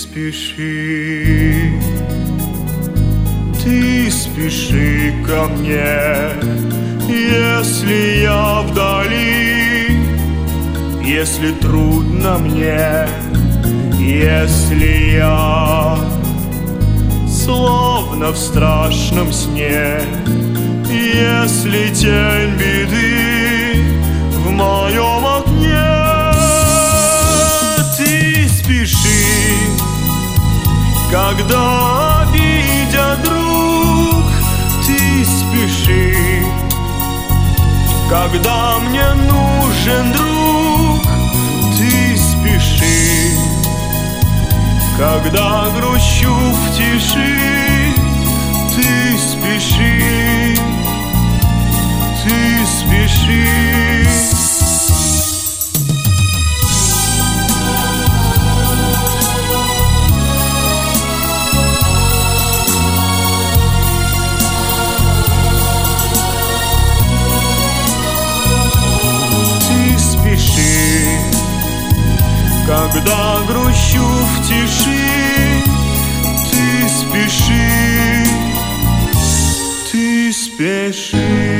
спеши, ты спеши ко мне, если я вдали, если трудно мне, если я словно в страшном сне, если тень беды в моем окне. Ты спеши, когда обидят друг, ты спеши, когда мне нужен друг, ты спеши, когда грущу в тиши, ты спеши, ты спеши. Когда грущу в тиши, ты спеши, ты спеши.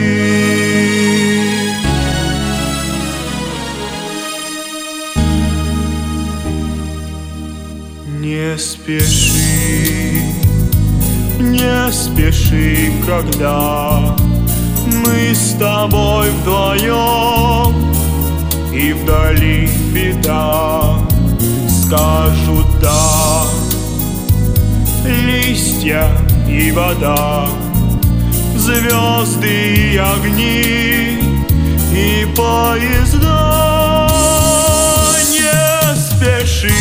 Не спеши, не спеши, когда мы с тобой вдвоем, и вдали беда. Скажут да, листья и вода, звезды и огни, и поезда. Не спеши,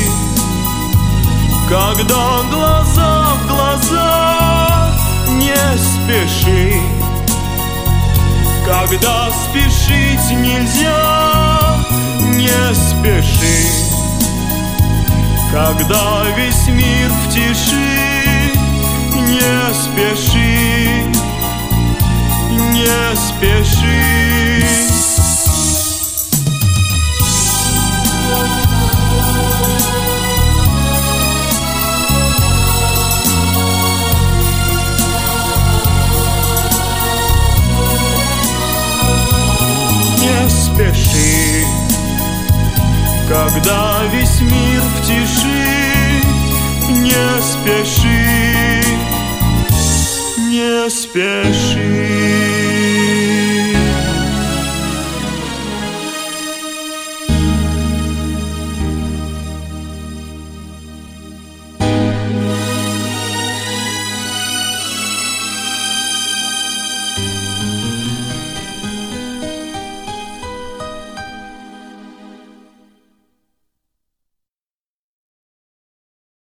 когда глаза в глаза, не спеши, когда спешить нельзя, не спеши, когда весь мир в тиши, не спеши, не спеши. Не спеши, когда весь мир в тиши, не спеши, не спеши.